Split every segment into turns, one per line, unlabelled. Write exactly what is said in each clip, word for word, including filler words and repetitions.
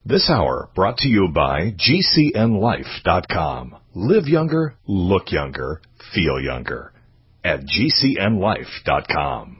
This hour brought to you by G C N life dot com. Live younger, look younger, feel younger. At G C N life dot com.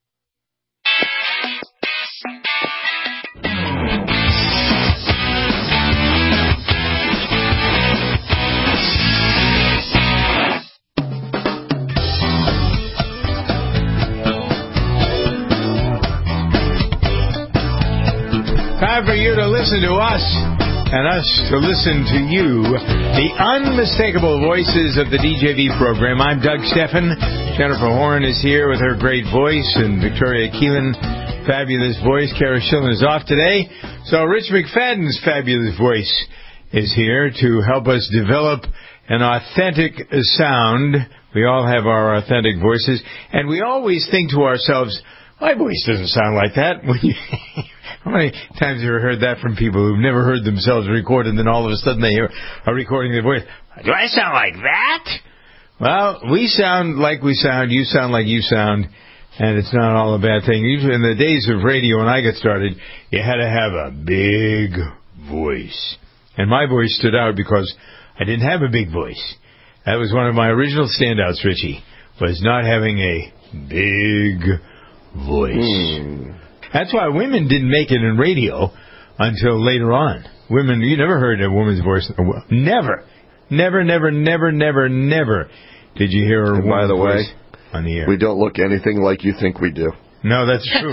Time for you to listen to us and us to listen to you, the unmistakable voices of the D J V program. I'm Doug Steffen. Jennifer Horn is here with her great voice, and Victoria Keelan, fabulous voice. Kara Schillen is off today, so Rich McFadden's fabulous voice is here to help us develop an authentic sound. We all have our authentic voices, and we always think to ourselves, my voice doesn't sound like that. When you How many times have you ever heard that from people who've never heard themselves record, and then all of a sudden they hear a recording of their voice? Do I sound like that? Well, we sound like we sound, you sound like you sound, and it's not all a bad thing. Usually in the days of radio when I got started, you had to have a big voice. And my voice stood out because I didn't have a big voice. That was one of my original standouts, Richie, was not having a big voice. Hmm. That's why women didn't make it in radio until later on. Women, you never heard a woman's voice. Never. Never, never, never, never, never did you hear a woman's voice on the air.
We don't look anything like you think we do.
No, that's true.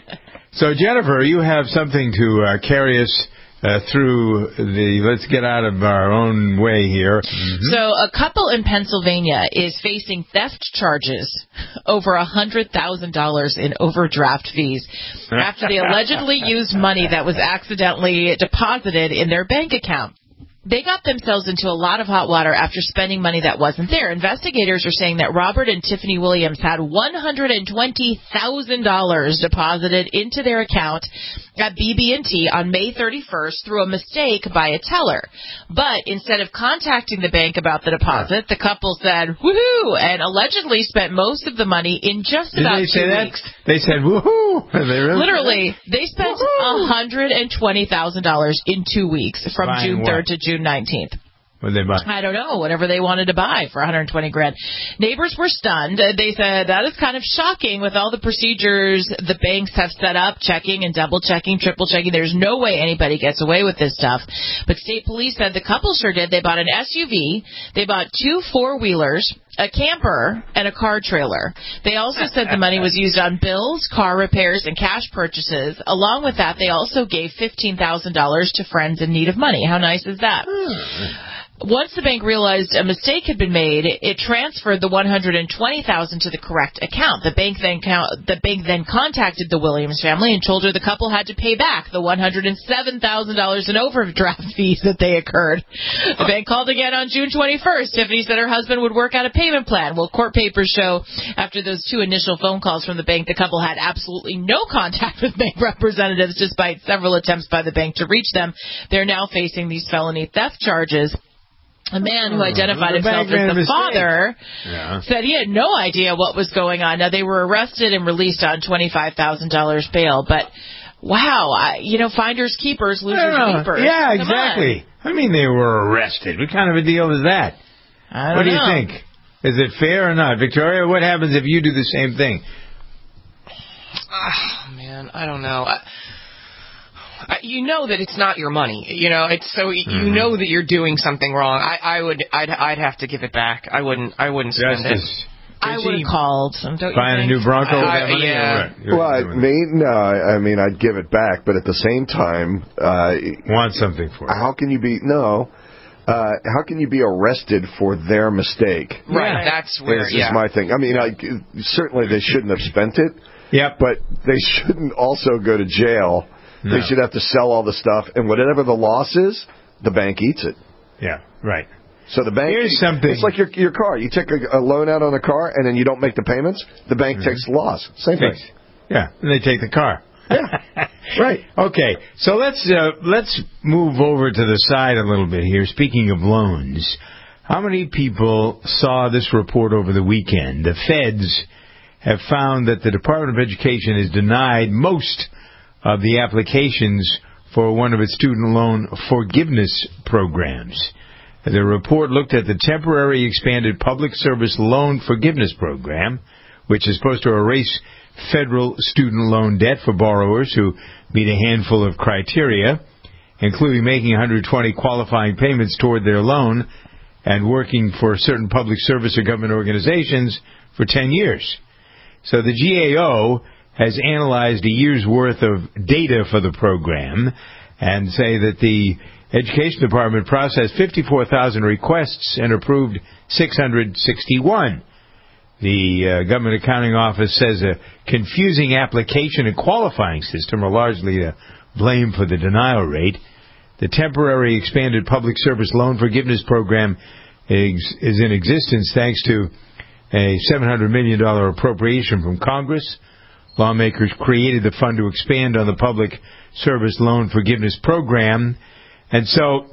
So, Jennifer, you have something to uh, carry us Uh, through the, let's get out of our own way here. Mm-hmm.
So a couple in Pennsylvania is facing theft charges over one hundred thousand dollars in overdraft fees after they allegedly used money that was accidentally deposited in their bank account. They got themselves into a lot of hot water after spending money that wasn't there. Investigators are saying that Robert and Tiffany Williams had one hundred twenty thousand dollars deposited into their account at B B and T on May thirty-first through a mistake by a teller. But instead of contacting the bank about the deposit, the couple said, woohoo, and allegedly spent most of the money in just
Did
about
they say
two
that?
weeks.
They said, woohoo. They really
Literally, they spent one hundred twenty thousand dollars in two weeks from
Buying
June third
what?
to June nineteenth.
What did they buy?
I don't know, whatever they wanted to buy for one hundred twenty grand. Neighbors were stunned. They said that is kind of shocking with all the procedures the banks have set up, checking and double checking, triple checking. There's no way anybody gets away with this stuff. But state police said the couple sure did. They bought an S U V, they bought two four-wheelers, a camper, and a car trailer. They also said the money was used on bills, car repairs, and cash purchases. Along with that, they also gave fifteen thousand dollars to friends in need of money. How nice is that? Hmm. Once the bank realized a mistake had been made, it transferred the one hundred twenty thousand dollars to the correct account. The bank then count, the bank then contacted the Williams family and told her the couple had to pay back the one hundred seven thousand dollars in overdraft fees that they incurred. The bank called again on June twenty-first. Tiffany said her husband would work out a payment plan. Well, court papers show after those two initial phone calls from the bank, the couple had absolutely no contact with bank representatives despite several attempts by the bank to reach them. They're now facing these felony theft charges. A man who identified himself as the father yeah. said he had no idea what was going on. Now, they were arrested and released on twenty-five thousand dollars bail, but wow, I, you know, finders keepers, losers keepers.
Yeah,
Come
exactly.
on.
I mean, they were arrested. What kind of a deal is that?
I don't
what do
know.
you think? Is it fair or not? Victoria, what happens if you do the same thing?
Oh, man, I don't know. I, You know that it's not your money, you know. It's so you mm-hmm. know that you're doing something wrong. I, I would, I'd, I'd have to give it back. I wouldn't, I wouldn't spend
Justice.
it.
I would have called.
Buying a new Bronco with that money?
Yeah.
Well, I mean, no, I mean, I'd give it back, but at the same time, uh,
want something for it.
How can you be no? Uh, how can you be arrested for their mistake?
Right, yeah. That's where.
This
yeah.
is my thing. I mean, I, certainly they shouldn't have spent it.
Yep.
But they shouldn't also go to jail. No. They should have to sell all the stuff, and whatever the loss is, the bank eats it.
Yeah, right.
So the bank.
Here's something.
It's like your your car. You take a, a loan out on a car, and then you don't make the payments. The bank mm-hmm. takes the loss. Same thing.
Yeah, and they take the car.
Yeah. Right.
Okay. So let's uh, let's move over to the side a little bit here. Speaking of loans, how many people saw this report over the weekend? The feds have found that the Department of Education has denied most of the applications for one of its student loan forgiveness programs. The report looked at the temporary expanded public service loan forgiveness program, which is supposed to erase federal student loan debt for borrowers who meet a handful of criteria, including making one hundred twenty qualifying payments toward their loan and working for certain public service or government organizations for ten years. So the G A O has analyzed a year's worth of data for the program and say that the Education Department processed fifty-four thousand requests and approved six hundred sixty-one. The uh, Government Accounting Office says a confusing application and qualifying system are largely to blame for the denial rate. The temporary expanded public service loan forgiveness program is, is in existence thanks to a seven hundred million dollars appropriation from Congress. Lawmakers created the fund to expand on the public service loan forgiveness program. And so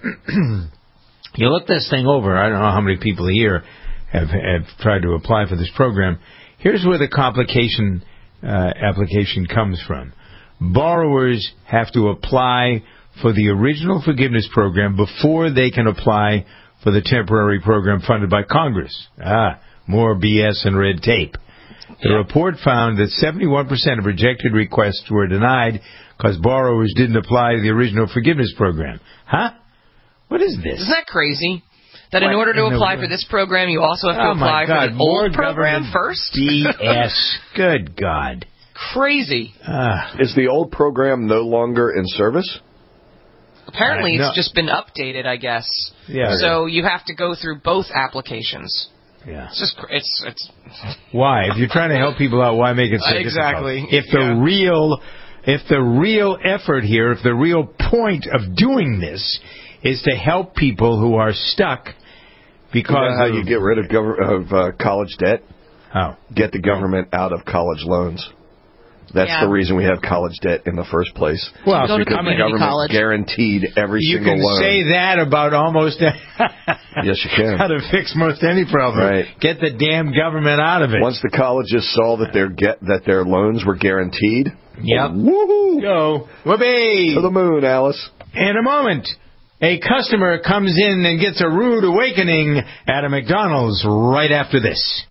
you look this thing over. I don't know how many people here have, have tried to apply for this program. Here's where the complication uh, application comes from. Borrowers have to apply for the original forgiveness program before they can apply for the temporary program funded by Congress. Ah, more B S and red tape. The report found that seventy-one percent of rejected requests were denied because borrowers didn't apply to the original forgiveness program. Huh? What is this?
Isn't that crazy? That what? In order to
in
apply for this program, you also have to
oh
apply
God,
for the old program first?
B S. Good God.
Crazy.
Uh,
is the old program no longer in service?
Apparently,
uh, no.
it's just been updated, I guess.
Yeah.
So you have to go through both applications.
Yeah.
It's just it's it's.
Why? If you're trying to help people out, why make it so
exactly.
difficult? If the yeah. real, if the real effort here, if the real point of doing this is to help people who are stuck because
you know how
of,
you get rid of gov- of uh, college debt?
How?
Get the government out of college loans. That's
yeah.
the reason we have college debt in the first place.
Well,
go to
because the government
college.
guaranteed every
you
single
can
loan.
say that about almost
yes, you can.
How to fix most any problem.
Right.
Get the damn government out of it.
Once the colleges saw that their get that their loans were guaranteed,
yep.
woohoo!
Go. Whoopee!
To the moon, Alice.
In a moment, a customer comes in and gets a rude awakening at a McDonald's right after this.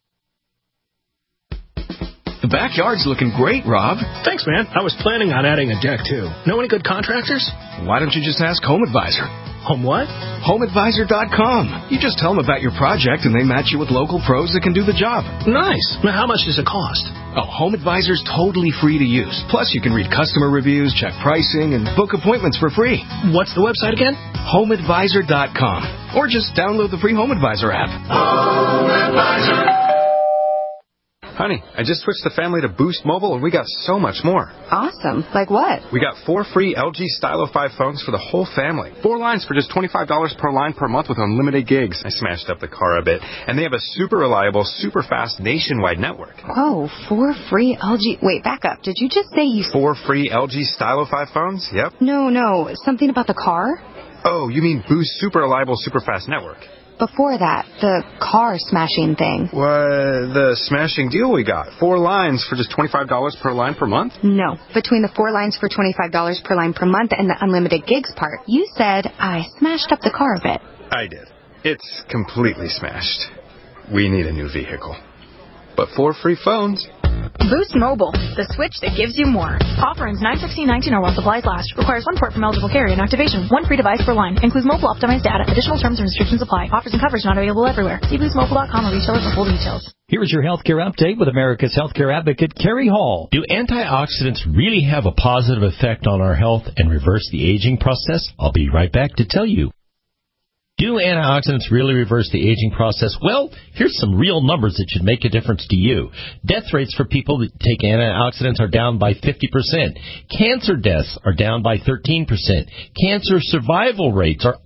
The backyard's looking great, Rob.
Thanks, man. I was planning on adding a deck, too. Know any good contractors?
Why don't you just ask Home Advisor?
Home what?
home advisor dot com. You just tell them about your project, and they match you with local pros that can do the job.
Nice. Now, how much does it cost?
Oh, Home Advisor's totally free to use. Plus, you can read customer reviews, check pricing, and book appointments for free.
What's the website again?
home advisor dot com. Or just download the free Home Advisor app.
Home Advisor.
Honey, I just switched the family to Boost Mobile, and we got so much more.
Awesome. Like what?
We got four free L G Stylo five phones for the whole family. Four lines for just twenty-five dollars per line per month with unlimited gigs. I smashed up the car a bit. And they have a super reliable, super fast nationwide network.
Whoa, four free L G... Wait, back up. Did you just say you...
Four free L G Stylo five phones? Yep.
No, no. Something about the car?
Oh, you mean Boost super reliable, super fast network.
Before that, the car smashing thing.
What? The smashing deal we got. Four lines for just twenty-five dollars per line per month?
No. Between the four lines for twenty-five dollars per line per month and the unlimited gigs part, you said I smashed up the car a bit.
I did. It's completely smashed. We need a new vehicle. But four free phones.
Boost Mobile, the switch that gives you more. Offer ends nine sixteen nineteen or while supplies last. Requires one port from eligible carrier and activation. One free device per line. Includes mobile optimized data. Additional terms and restrictions apply. Offers and coverage not available everywhere. See boost mobile dot com or retailer for full details.
Here's your healthcare update with America's healthcare advocate, Kerry Hall.
Do antioxidants really have a positive effect on our health and reverse the aging process? I'll be right back to tell you. Do antioxidants really reverse the aging process? Well, here's some real numbers that should make a difference to you. Death rates for people that take antioxidants are down by fifty percent. Cancer deaths are down by thirteen percent. Cancer survival rates are up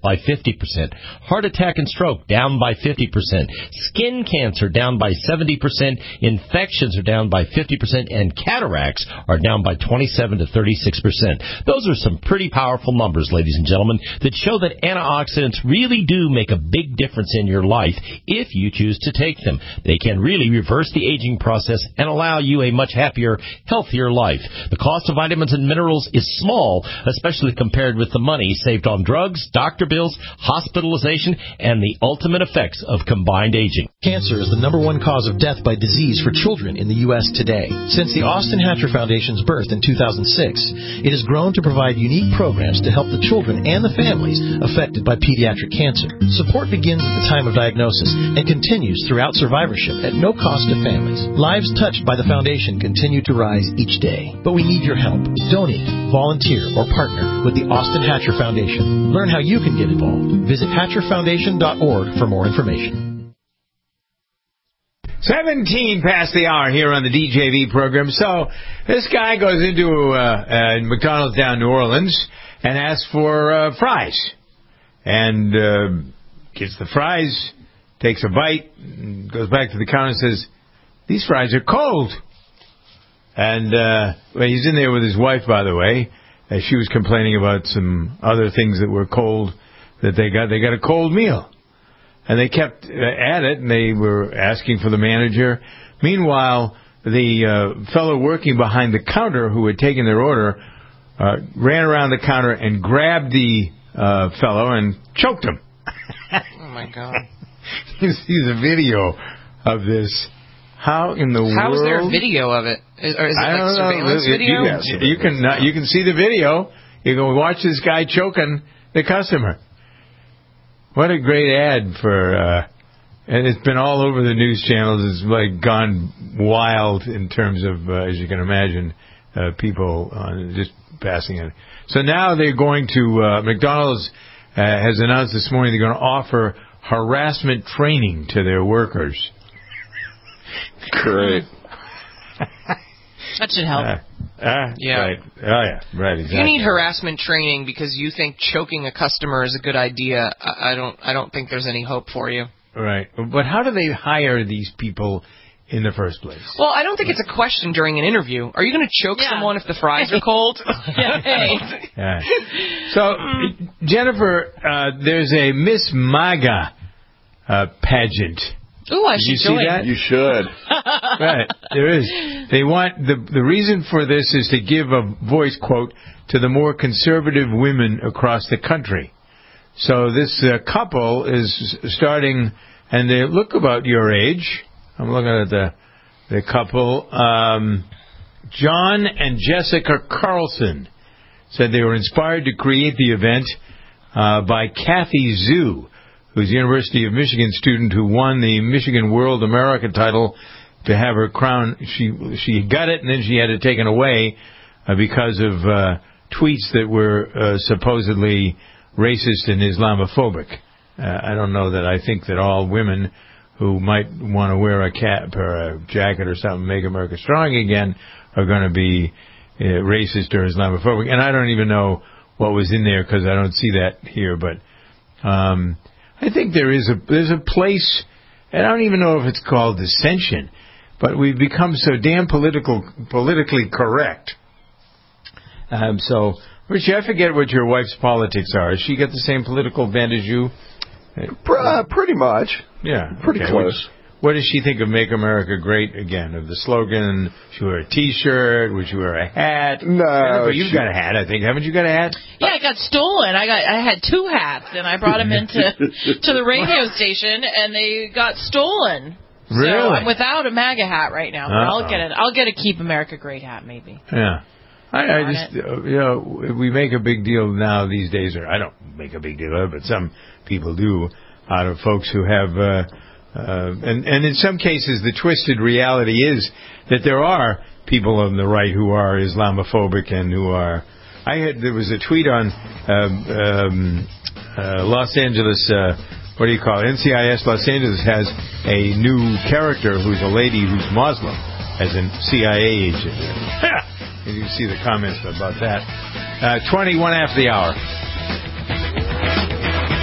by fifty percent. Heart attack and stroke down by fifty percent. Skin cancer down by seventy percent. Infections are down by fifty percent. And cataracts are down by twenty-seven to thirty-six percent. Those are some pretty powerful numbers, ladies and gentlemen, that show that antioxidants really do make a big difference in your life if you choose to take them. They can really reverse the aging process and allow you a much happier, healthier life. The cost of vitamins and minerals is small, especially compared with the money saved on drugs, doctor bills, hospitalization, and the ultimate effects of combined aging.
Cancer is the number one cause of death by disease for children in the U S today. Since the Austin Hatcher Foundation's birth in two thousand six, it has grown to provide unique programs to help the children and the families affected by pediatric cancer. Support begins at the time of diagnosis and continues throughout survivorship at no cost to families. Lives touched by the foundation continue to rise each day. But we need your help. Donate, volunteer, or partner with the Austin Hatcher Foundation. Learn how you can get involved. Visit hatcher foundation dot org for more information.
seventeen past the hour here on the D J V program. So this guy goes into uh, uh, McDonald's down in New Orleans and asks for uh, fries. And uh, gets the fries, takes a bite, and goes back to the counter and says, "These fries are cold." And uh, well, he's in there with his wife, by the way. Uh, she was complaining about some other things that were cold that they got. They got a cold meal. And they kept uh, at it, and they were asking for the manager. Meanwhile, the uh, fellow working behind the counter who had taken their order uh, ran around the counter and grabbed the uh, fellow and choked him.
Oh, my God.
You see the video of this. How in the
How
world?
How is there a video of it? Is, or is it
I
like
don't
surveillance
know.
video?
You, you can uh, you can see the video. You can watch this guy choking the customer. What a great ad for, uh, and it's been all over the news channels. It's like gone wild in terms of, uh, as you can imagine, uh, people uh, just passing it. So now they're going to, uh, McDonald's uh, has announced this morning they're going to offer harassment training to their workers.
Great.
That should help.
Uh, uh,
Yeah.
Right. Oh, yeah. Right. Exactly.
You need harassment training because you think choking a customer is a good idea. I, I don't. I don't think there's any hope for you.
Right. But how do they hire these people in the first place?
Well, I don't think it's a question during an interview. Are you going to choke
Yeah.
someone if the fries are cold?
Yeah, hey.
Yeah. So, Jennifer, uh, there's a Miss MAGA uh, pageant.
Ooh, I
Did
should
you see
join.
that?
You should.
Right, there is. They want the the reason for this is to give a voice, quote, to the more conservative women across the country. So this uh, couple is starting, and they look about your age. I'm looking at the the couple. Um, John and Jessica Carlson said they were inspired to create the event uh, by Kathy Zhu, who's a University of Michigan student who won the Michigan World America title to have her crown. She she got it, and then she had it taken away uh, because of uh, tweets that were uh, supposedly racist and Islamophobic. Uh, I don't know that I think that all women who might want to wear a cap or a jacket or something, make America strong again, are going to be uh, racist or Islamophobic. And I don't even know what was in there because I don't see that here, but um I think there is a there's a place, and I don't even know if it's called dissension, but we've become so damn political, politically correct. Um, so, Richie, I forget what your wife's politics are. Has she got the same political bent as you?
Uh, pretty much.
Yeah,
pretty
okay.
close.
What, what does she think of "Make America Great Again"? Of the slogan? Should wear a T-shirt? Would you wear a hat?
No,
Jennifer, you've
she,
got a hat, I think. Haven't you got a hat?
Yeah, I got stolen. I got I had two hats, and I brought them into to the radio station, and they got stolen.
Really?
So I'm without a MAGA hat right now. But
Uh-oh.
I'll get it. I'll get a Keep America Great hat, maybe.
Yeah. I, I
Darn
just, uh, you know, we make a big deal now these days, or I don't make a big deal of it, but some people do, out of folks who have, uh, uh, and, and in some cases the twisted reality is that there are people on the right who are Islamophobic and who are, I had, there was a tweet on um, um, uh, Los Angeles, uh, what do you call it, N C I S Los Angeles has a new character who's a lady who's Muslim, as a C I A agent. You can see the comments about that. Uh, twenty-one after the hour.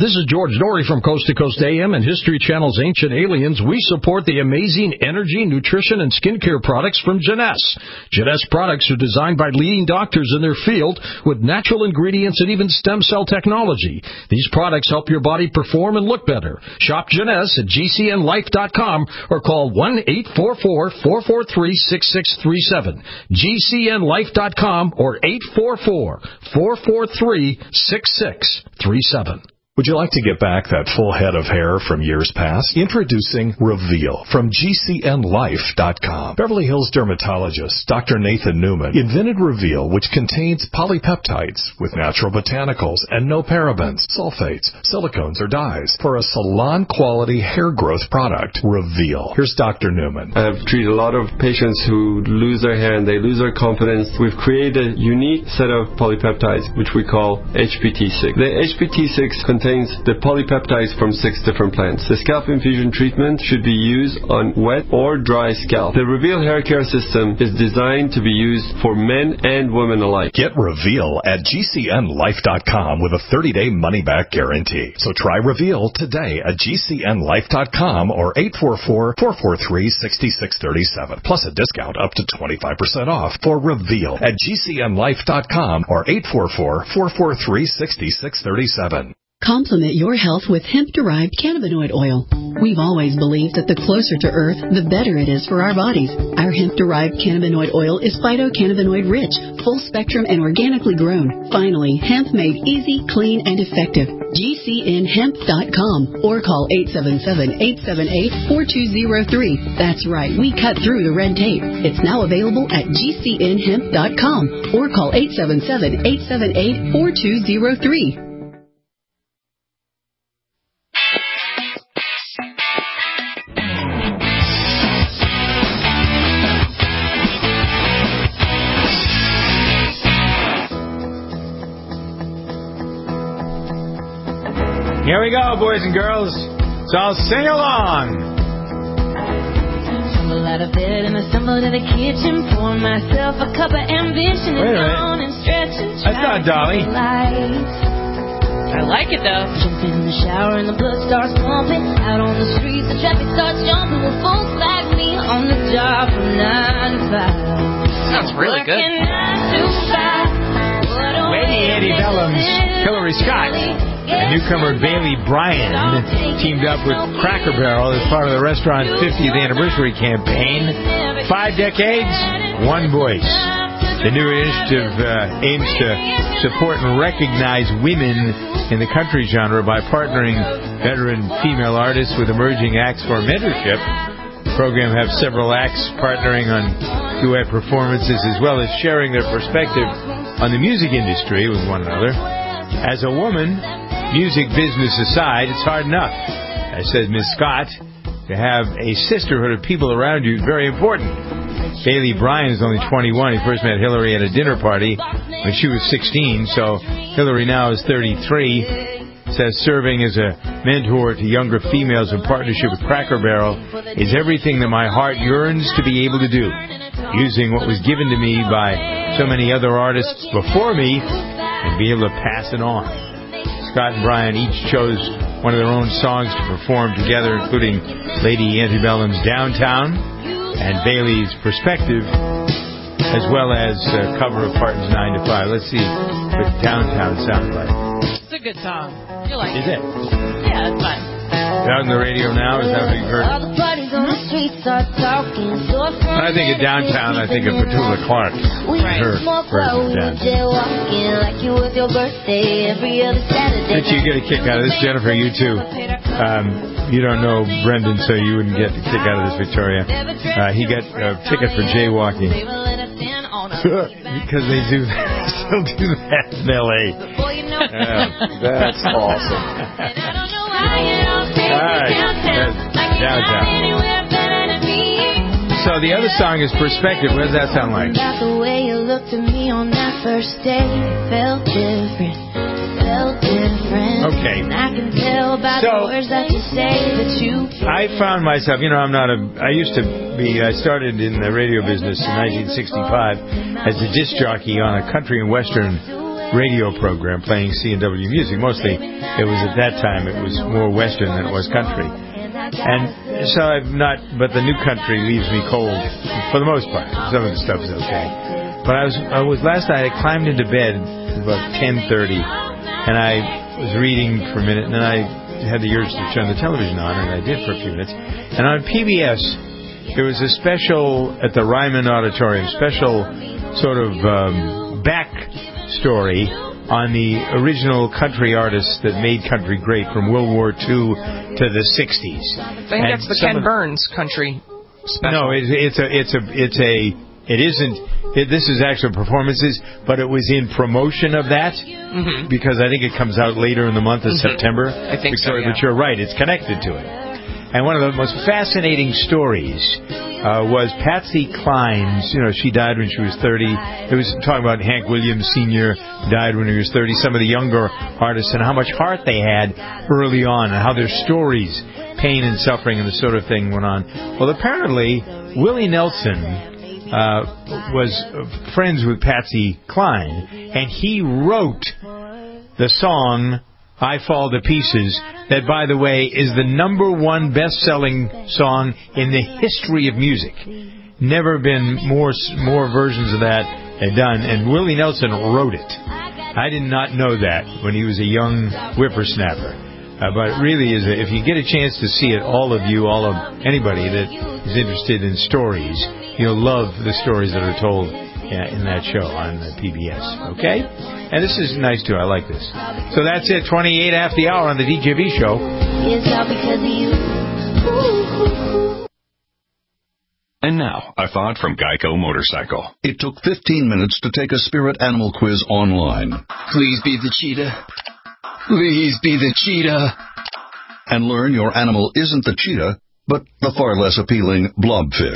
This is George Norrie from Coast to Coast A M and History Channel's Ancient Aliens. We support the amazing energy, nutrition, and skincare products from Jeunesse. Jeunesse products are designed by leading doctors in their field with natural ingredients and even stem cell technology. These products help your body perform and look better. Shop Jeunesse at G C N life dot com or call one eight four four, four four three, six six three seven. G C N life dot com or eight four four, four four three, six six three seven.
Would you like to get back that full head of hair from years past? Introducing Reveal from G C N life dot com. Beverly Hills dermatologist Doctor Nathan Newman invented Reveal, which contains polypeptides with natural botanicals and no parabens, sulfates, silicones, or dyes for a salon-quality hair growth product. Reveal. Here's Doctor Newman.
I've treated a lot of patients who lose their hair and they lose their confidence. We've created a unique set of polypeptides, which we call H P T six. The H P T six contains contains the polypeptides from six different plants. The scalp infusion treatment should be used on wet or dry scalp. The Reveal hair care system is designed to be used for men and women alike.
Get Reveal at G C N life dot com with a thirty-day money-back guarantee. So try Reveal today at G C N life dot com or eight four four, four four three, six six three seven. Plus a discount up to twenty-five percent off for Reveal at G C N life dot com or eight four four, four four three, six six three seven.
Complement your health with hemp-derived cannabinoid oil. We've always believed that the closer to Earth, the better it is for our bodies. Our hemp-derived cannabinoid oil is phytocannabinoid-rich, full-spectrum, and organically grown. Finally, hemp made easy, clean, and effective. G C N hemp dot com or call eight seven seven, eight seven eight, four two zero three. That's right, we cut through the red tape. It's now available at G C N hemp dot com or call eight seven seven, eight seven eight, four two zero three.
Here we go, boys and girls. So I'll sing along.
Stumble out of bed and I stumbled in the kitchen, pour myself a cup of ambition and yawn and stretch and try.
That's not Dolly.
I like it though.
Jump in the shower and the blood starts pumping. Out on the streets, the traffic starts jumping with folks like me on the job from nine to five.
Sounds really good.
Lady Antebellum's Hillary Scott. And newcomer Bailey Bryan teamed up with Cracker Barrel as part of the restaurant's fiftieth anniversary campaign. Five decades, one voice. The new initiative uh, aims to support and recognize women in the country genre by partnering veteran female artists with emerging acts for mentorship. The program has several acts partnering on duet performances as well as sharing their perspective on the music industry with one another. As a woman, music business aside, it's hard enough, as says Miz Scott, to have a sisterhood of people around you is very important. Bailey Bryan is only twenty-one. He first met Hillary at a dinner party when she was sixteen, so Hillary now is thirty-three. Says serving as a mentor to younger females in partnership with Cracker Barrel is everything that my heart yearns to be able to do, using what was given to me by so many other artists before me and be able to pass it on. Scott and Brian each chose one of their own songs to perform together, including Lady Antebellum's Downtown and Bailey's Perspective, as well as a cover of Parton's nine to five. Let's see what Downtown sounds like.
It's a good song. You like
Is
it?
it?
Yeah, it's fun.
Out on the radio now? Is that what you've heard?
All the parties on the streets are talking. So
When I think of Downtown, I think of Petula Clark. Her version of Downtown.
like you was your birthday every other Saturday.
Bet you get a kick out of this, Jennifer. You too. Um, you don't know Brendan, so you wouldn't get a kick out of this, Victoria. Uh, he got a ticket for jaywalking because they do they still do that in L A.
Yeah, that's awesome.
All right, Downtown. So the other song is Perspective. What does that sound like?
About the way you looked at me on that first day, felt different, felt different.
Okay.
And I can tell by
So-
the words that you say that you.
I found myself, you know, I'm not a, I used to be, I started in the radio business in nineteen sixty-five as a disc jockey on a country and western radio program playing C and W music. Mostly, it was at that time, it was more Western than it was country. And so I've not, but the new country leaves me cold for the most part. Some of the stuff is okay. But I was, I was last night, I climbed into bed about ten thirty, and I was reading for a minute, and then I had the urge to turn the television on, and I did for a few minutes. And on P B S, there was a special at the Ryman Auditorium, special sort of um, back story on the original country artists that made country great from World War Two to the sixties.
I think and that's the Ken Burns country special.
No, it, it's a, it's a, it's a, it isn't. It, this is actual performances, but it was in promotion of that mm-hmm. because I think it comes out later in the month of mm-hmm. September.
I think
Victoria,
so. Yeah.
But you're right; it's connected to it. And one of the most fascinating stories uh, was Patsy Cline's. You know, she died when she was thirty. It was talking about Hank Williams Senior died when he was thirty. Some of the younger artists and how much heart they had early on, and how their stories, pain and suffering, and the sort of thing went on. Well, apparently Willie Nelson uh, was friends with Patsy Cline, and he wrote the song I Fall to Pieces, that, by the way, is the number one best-selling song in the history of music. Never been more more versions of that done, and Willie Nelson wrote it. I did not know that when he was a young whippersnapper. Uh, but it really is, a, if you get a chance to see it, all of you, all of anybody that is interested in stories, you'll love the stories that are told Yeah, in that show on the P B S, okay? And this is nice, too. I like this. So that's it, twenty-eight after the hour on the D J V show.
It's all because of you.
And now, a thought from Geico Motorcycle. It took fifteen minutes to take a spirit animal quiz online.
Please be the cheetah. Please be the cheetah.
And learn your animal isn't the cheetah, but the far less appealing blobfish.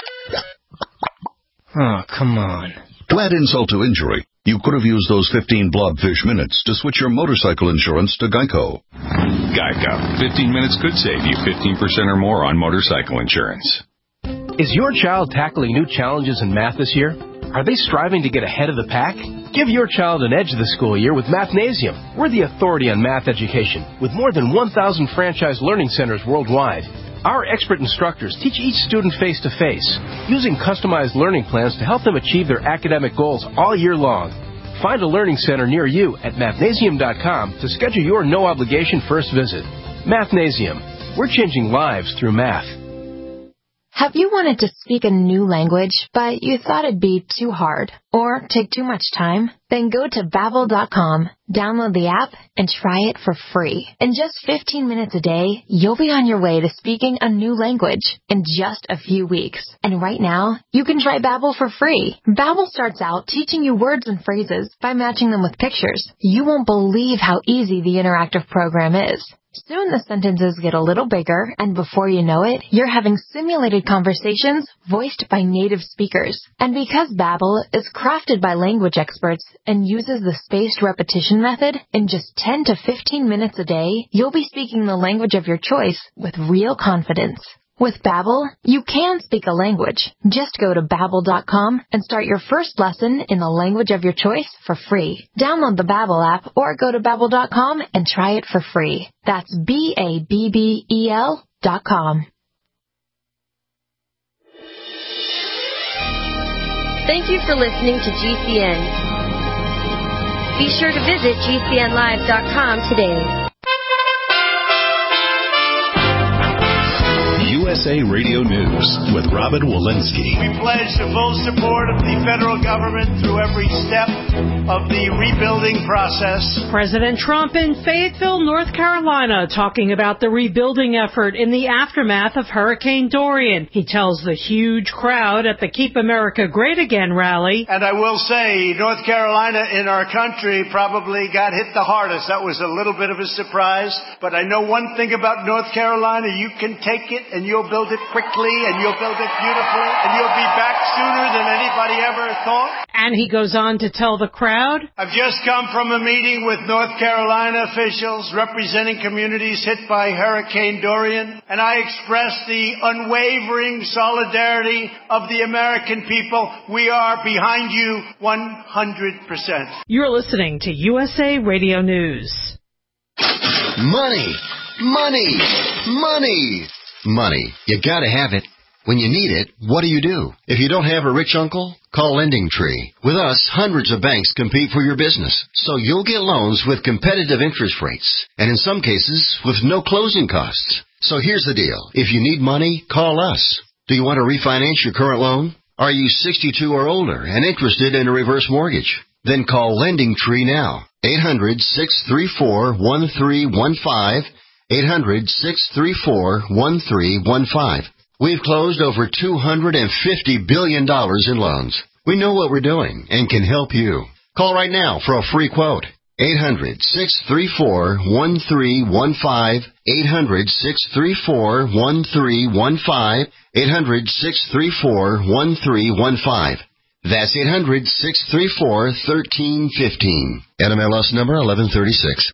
Oh, come on.
To add insult to injury, you could have used those fifteen blobfish minutes to switch your motorcycle insurance to Geico.
Geico. fifteen minutes could save you fifteen percent or more on motorcycle insurance.
Is your child tackling new challenges in math this year? Are they striving to get ahead of the pack? Give your child an edge this school year with Mathnasium. We're the authority on math education, with more than one thousand franchise learning centers worldwide. Our expert instructors teach each student face-to-face, using customized learning plans to help them achieve their academic goals all year long. Find a learning center near you at mathnasium dot com to schedule your no-obligation first visit. Mathnasium. We're changing lives through math.
Have you wanted to speak a new language, but you thought it'd be too hard or take too much time? Then go to babbel dot com, download the app, and try it for free. In just fifteen minutes a day, you'll be on your way to speaking a new language in just a few weeks. And right now, you can try Babbel for free. Babbel starts out teaching you words and phrases by matching them with pictures. You won't believe how easy the interactive program is. Soon the sentences get a little bigger, and before you know it, you're having simulated conversations voiced by native speakers. And because Babbel is crafted by language experts and uses the spaced repetition method, in just ten to fifteen minutes a day, you'll be speaking the language of your choice with real confidence. With Babbel, you can speak a language. Just go to babbel dot com and start your first lesson in the language of your choice for free. Download the Babbel app or go to babbel dot com and try it for free. That's B A B B E L dot com.
Thank you for listening to G C N. Be sure to visit G C N live dot com today.
U S A Radio News with Robin Walensky.
We pledge the full support of the federal government through every step of the rebuilding process.
President Trump in Fayetteville, North Carolina, talking about the rebuilding effort in the aftermath of Hurricane Dorian. He tells the huge crowd at the Keep America Great Again rally.
And I will say, North Carolina in our country probably got hit the hardest. That was a little bit of a surprise. But I know one thing about North Carolina, you can take it and you'll you'll build it quickly, and you'll build it beautifully, and you'll be back sooner than anybody ever thought.
And he goes on to tell the crowd,
I've just come from a meeting with North Carolina officials representing communities hit by Hurricane Dorian, and I express the unwavering solidarity of the American people. We are behind you one hundred percent.
You're listening to U S A Radio News.
Money, money, money, money. You gotta have it. When you need it, what do you do? If you don't have a rich uncle, call Lending Tree. With us, hundreds of banks compete for your business, so you'll get loans with competitive interest rates, and in some cases, with no closing costs. So here's the deal. If you need money, call us. Do you want to refinance your current loan? Are you sixty-two or older and interested in a reverse mortgage? Then call Lending Tree now. eight hundred, six three four, one three one five. eight hundred, six three four, one three one five. We've closed over two hundred fifty billion dollars in loans. We know what we're doing and can help you. Call right now for a free quote. eight hundred, six three four, one three one five. eight hundred, six three four, one three one five. eight hundred, six three four, one three one five. That's eight hundred, six three four, one three one five. N M L S number eleven thirty-six.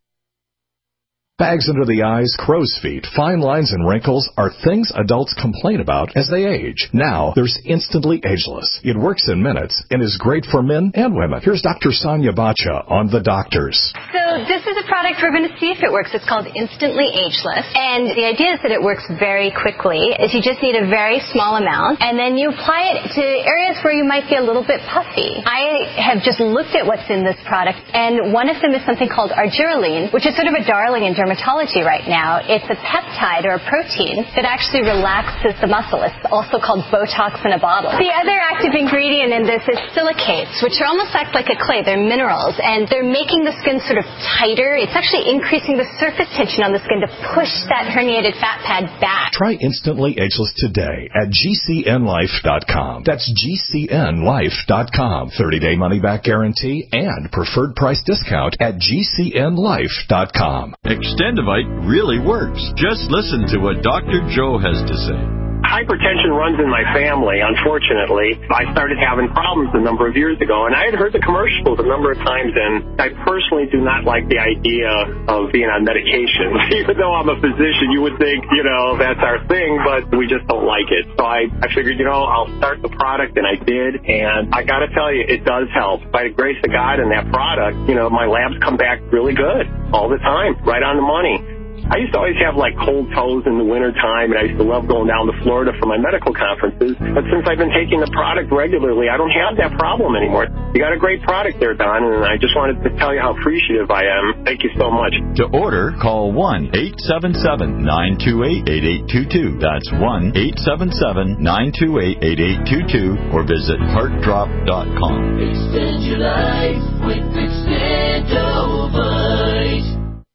Bags under the eyes, crow's feet, fine lines, and wrinkles are things adults complain about as they age. Now, there's Instantly Ageless. It works in minutes and is great for men and women. Here's Doctor Sonia Bacha on The Doctors.
So this is a product we're going to see if it works. It's called Instantly Ageless. And the idea is that it works very quickly. Is you just need a very small amount, and then you apply it to areas where you might be a little bit puffy. I have just looked at what's in this product, and one of them is something called argireline, which is sort of a darling in dermatology right now. It's a peptide or a protein that actually relaxes the muscle. It's also called Botox in a bottle. The other active ingredient in this is silicates, which are almost act like a clay. They're minerals, and they're making the skin sort of tighter. It's actually increasing the surface tension on the skin to push that herniated fat pad back.
Try Instantly Ageless today at G C N life dot com. That's G C N life dot com. thirty-day money-back guarantee and preferred price discount at G C N life dot com.
Extendivite really works. Just listen to what Doctor Joe has to say.
Hypertension runs in my family, unfortunately. I started having problems a number of years ago, and I had heard the commercials a number of times, and I personally do not like the idea of being on medication. Even though I'm a physician, you would think, you know, that's our thing, but we just don't like it. So I, I figured, you know, I'll start the product, and I did, and I got to tell you, it does help. By the grace of God and that product, you know, my labs come back really good all the time, right on the money. I used to always have, like, cold toes in the wintertime, and I used to love going down to Florida for my medical conferences. But since I've been taking the product regularly, I don't have that problem anymore. You got a great product there, Don, and I just wanted to tell you how appreciative I am. Thank you so much.
To order, call one eight seven seven, nine two eight, eight eight two two. That's one eight seven seven, nine two eight, eight eight two two, or visit heart drop dot com.
Extend your life with Extendovite.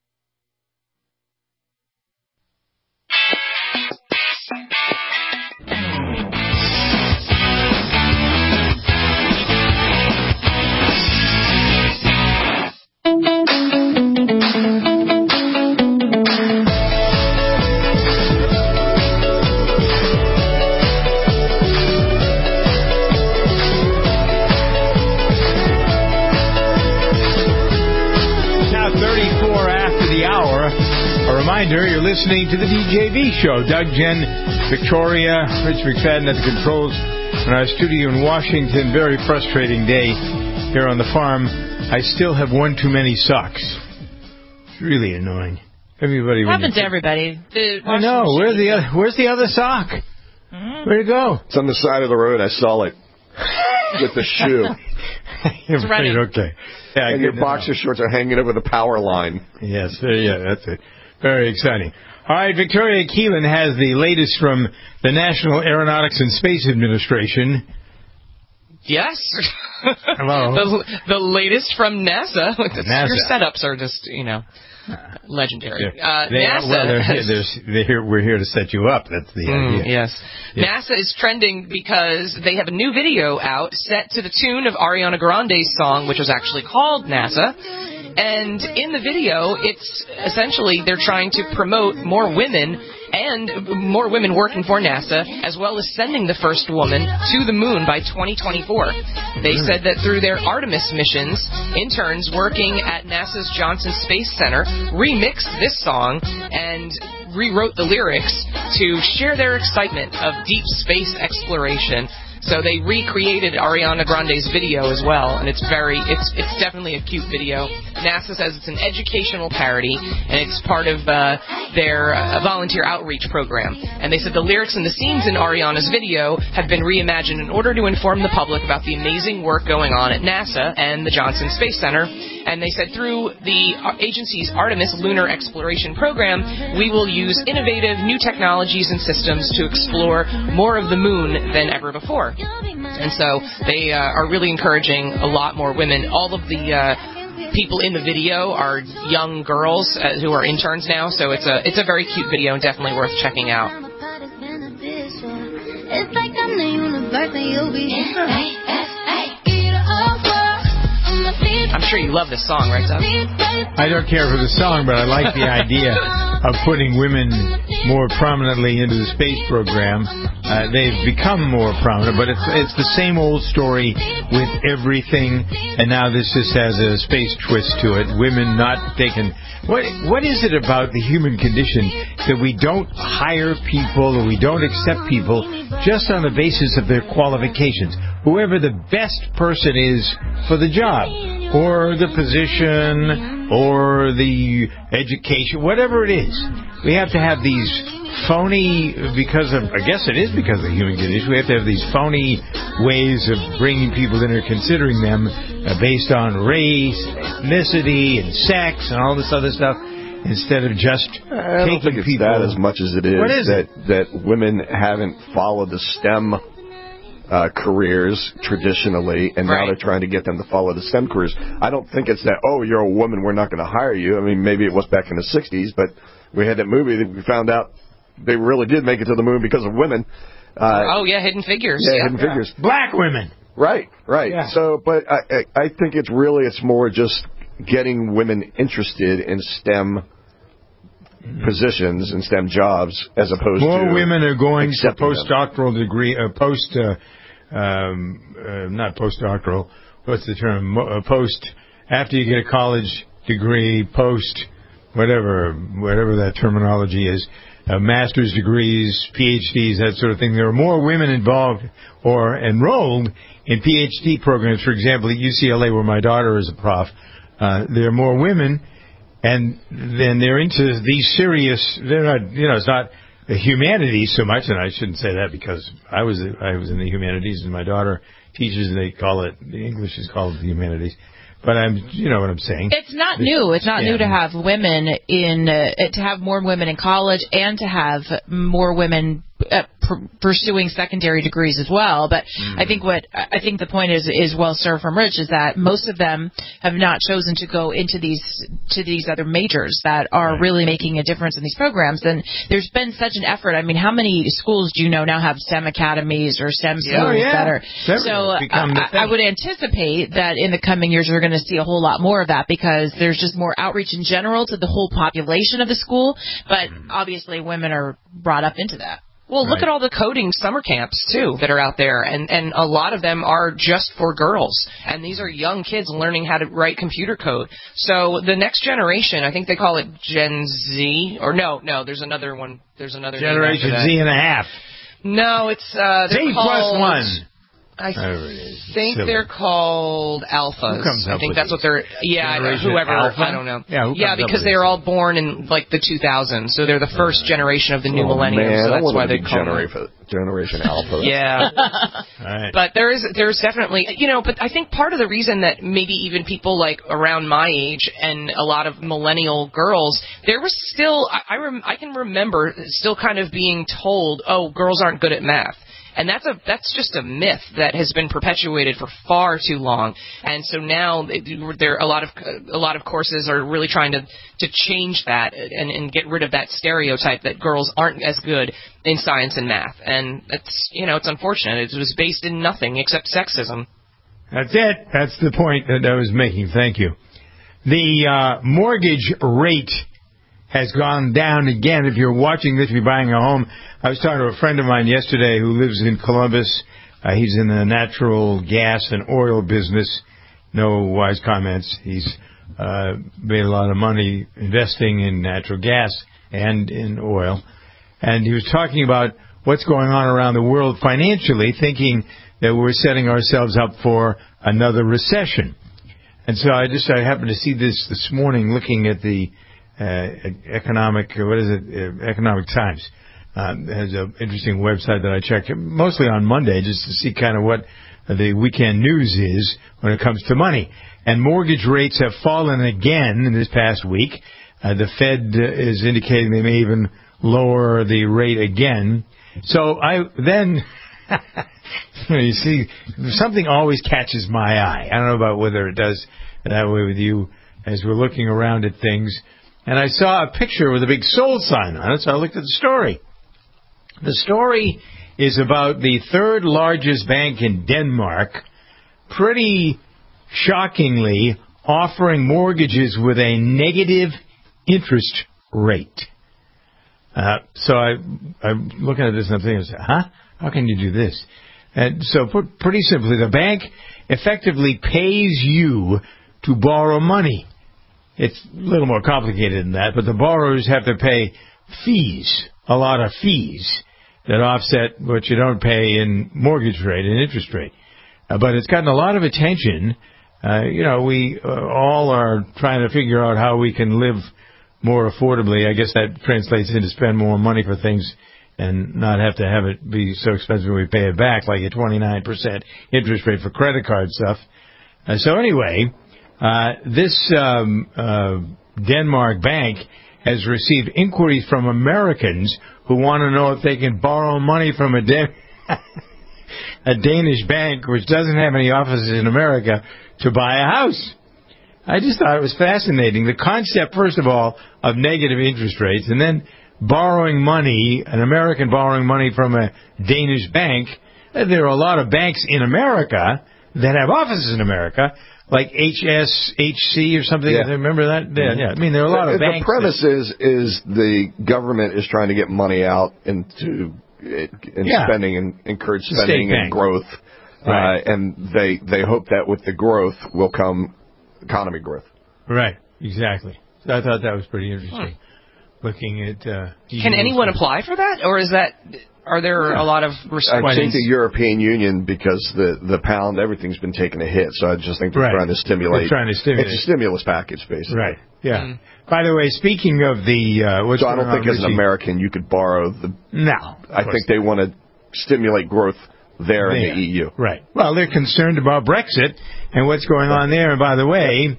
You're listening to the D J V show. Doug, Jen, Victoria, Rich McFadden at the controls in our studio in Washington. Very frustrating day here on the farm. I still have one too many socks. It's really annoying. Everybody.
It happens to everybody. The
I know. Where's the other, where's the other sock? Mm-hmm. Where'd it go?
It's on the side of the road. I saw it with the shoe.
It's running. Okay. Yeah,
and your boxer shorts are hanging over the power line.
Yes. Yeah, that's it. Very exciting. All right, Victoria Keelan has the latest from the National Aeronautics and Space Administration.
Yes.
Hello.
the, the latest from NASA.
NASA.
Your setups are just, you know, legendary. Uh,
they,
NASA.
Well, they're,
has,
they're, they're here, we're here to set you up. That's the
mm,
idea.
Yes. yes. NASA is trending because they have a new video out set to the tune of Ariana Grande's song, which was actually called NASA. And in the video, it's essentially they're trying to promote more women and more women working for NASA, as well as sending the first woman to the moon by twenty twenty-four. They said that through their Artemis missions, interns working at NASA's Johnson Space Center remixed this song and rewrote the lyrics to share their excitement of deep space exploration. So they recreated Ariana Grande's video as well, and it's very, it's it's definitely a cute video. NASA says it's an educational parody, and it's part of uh, their uh, volunteer outreach program. And they said the lyrics and the scenes in Ariana's video have been reimagined in order to inform the public about the amazing work going on at NASA and the Johnson Space Center. And they said through the agency's Artemis Lunar Exploration Program, we will use innovative new technologies and systems to explore more of the moon than ever before. And so they uh, are really encouraging a lot more women. All of the uh, people in the video are young girls uh, who are interns now, so it's a it's a very cute video and definitely worth checking out.
It's like I'm the universe and you'll be
I'm sure you love this song, right, Doug?
I don't care for the song, but I like the idea of putting women more prominently into the space program. Uh, they've become more prominent, but it's it's the same old story with everything, and now this just has a space twist to it. Women not taken. What what is it about the human condition that we don't hire people or we don't accept people just on the basis of their qualifications? Whoever the best person is for the job, or the position, or the education, whatever it is. We have to have these phony, because of, I guess it is because of the human condition, we have to have these phony ways of bringing people in or considering them uh, based on race, ethnicity, and sex, and all this other stuff, instead of just
I don't
taking
think it's
people.
that as much as it is,
What is
that,
it?
that women haven't followed the STEM Uh, careers traditionally, and now
Right.
they're trying to get them to follow the STEM careers. I don't think it's that, oh, you're a woman, we're not going to hire you. I mean, maybe it was back in the sixties, but we had that movie that we found out they really did make it to the moon because of women. Uh,
oh, yeah, Hidden Figures.
yeah,
Yeah,
Hidden Figures.
Black women.
Right, right.
Yeah.
So, but I, I, I think it's really, it's more just getting women interested in STEM positions and STEM jobs as opposed
More
to
women are going for
accepting them.
postdoctoral degree, uh, post, uh, um, uh, not postdoctoral, what's the term? Mo- uh, post, after you get a college degree, post, whatever, whatever that terminology is, uh, master's degrees, P H Ds, that sort of thing. There are more women involved or enrolled in P H D programs. For example, at U C L A, where my daughter is a prof, uh, there are more women. And then they're into these serious, they're not, you know, it's not the humanities so much, and I shouldn't say that because I was I was in the humanities, and my daughter teaches, and they call it, the English is called the humanities. But I'm, you know what I'm saying.
It's not new. It's not
Yeah.
new to have women in, uh, to have more women in college and to have more women uh, pr- pursuing secondary degrees as well. But
Mm-hmm.
I think what I think the point is is well served from Rich is that most of them have not chosen to go into these to these other majors that are really making a difference in these programs. And there's been such an effort. I mean, how many schools do you know now have STEM academies or STEM schools
Yeah, oh, yeah.
that are
STEM
so?
has become the
I, I
thing.
would anticipate that in the coming years we're going to see a whole lot more of that because there's just more outreach in general to the whole population of the school. But obviously, women are brought up into that.
Well, look
Right.
at all the coding summer camps, too, that are out there, and, and a lot of them are just for girls, and these are young kids learning how to write computer code. So the next generation, I think they call it Gen Z, or no, no, there's another one, there's another name
Generation
after that.
Z and a half.
No, it's, uh, they're
Z
called,
plus one.
I
Whatever it is.
think
Silly.
they're called alphas.
Who comes
I
up
think
with
that's what
these?
they're. Yeah, I don't-
Generation
whoever.
Alpha?
I don't know.
Yeah, who
yeah,
comes up
because
with
they
this?
were all born in like the two thousands, so they're the first generation of the new
Oh,
millennium.
man,
so
I
that's
wanted
why
to
they
be
call them.
Generation, Generation Alpha.
Yeah.
Right.
But there is, there's definitely, you know, but I think part of the reason that maybe even people like around my age and a lot of millennial girls, there was still, I, I, rem, I can remember still kind of being told, oh, girls aren't good at math. And that's a that's just a myth that has been perpetuated for far too long. And so now it, there a lot of a lot of courses are really trying to to change that and, and get rid of that stereotype that girls aren't as good in science and math. And it's you know it's unfortunate. It was based in nothing except sexism.
That's it. That's the point that I was making. Thank you. The uh, mortgage rate has gone down again. If you're watching this, if you're buying a home, I was talking to a friend of mine yesterday who lives in Columbus. Uh, he's in the natural gas and oil business. No wise comments. He's uh, made a lot of money investing in natural gas and in oil. And he was talking about what's going on around the world financially, thinking that we're setting ourselves up for another recession. And so I just I happened to see this this morning looking at the uh, economic, what is it, uh, Economic Times. Um, has an interesting website that I checked mostly on Monday just to see kind of what the weekend news is when it comes to money. And mortgage rates have fallen again in this past week. Uh, the Fed is indicating they may even lower the rate again. So I then, you see, something always catches my eye. I don't know about whether it does that way with you as we're looking around at things. And I saw a picture with a big sold sign on it, so I looked at the story. The story is about the third largest bank in Denmark, pretty shockingly offering mortgages with a negative interest rate. Uh, so I, I'm looking at this and I'm thinking, huh? How can you do this? And so put pretty simply, the bank effectively pays you to borrow money. It's a little more complicated than that, but the borrowers have to pay fees, a lot of fees that offset what you don't pay in mortgage rate and interest rate. Uh, but it's gotten a lot of attention. Uh, you know, we uh, all are trying to figure out how we can live more affordably. I guess that translates into spend more money for things and not have to have it be so expensive we pay it back, like a twenty-nine percent interest rate for credit card stuff. Uh, so anyway, uh, this um, uh, Denmark bank has received inquiries from Americans who want to know if they can borrow money from a, Dan- a Danish bank, which doesn't have any offices in America, to buy a house. I just thought it was fascinating. The concept, first of all, of negative interest rates, and then borrowing money, an American borrowing money from a Danish bank. There are a lot of banks in America that have offices in America, like H S H C or something.
Yeah.
Remember that? Yeah, yeah. I mean, there are a lot of
the,
banks.
The premise that, is, is the government is trying to get money out into in
yeah.
spending and encourage spending and growth.
Right.
Uh, and they, they hope that with the growth will come economy growth.
Right, exactly. So I thought that was pretty interesting. Hmm. Looking at uh,
can anyone apply for that, or is that are there yeah. a lot of restrictions?
I think the European Union, because the the pound, everything's been taking a hit. So I just think they're
right.
trying to stimulate.
They're trying to stimulate.
It's a stimulus package, basically.
Right. Yeah. Mm. By the way, speaking of the, uh, what's
so I don't
going
think
on,
as an American you could borrow the.
No.
I think they want to stimulate growth there, there in the E U.
Right. Well, they're concerned about Brexit and what's going on there. And by the way,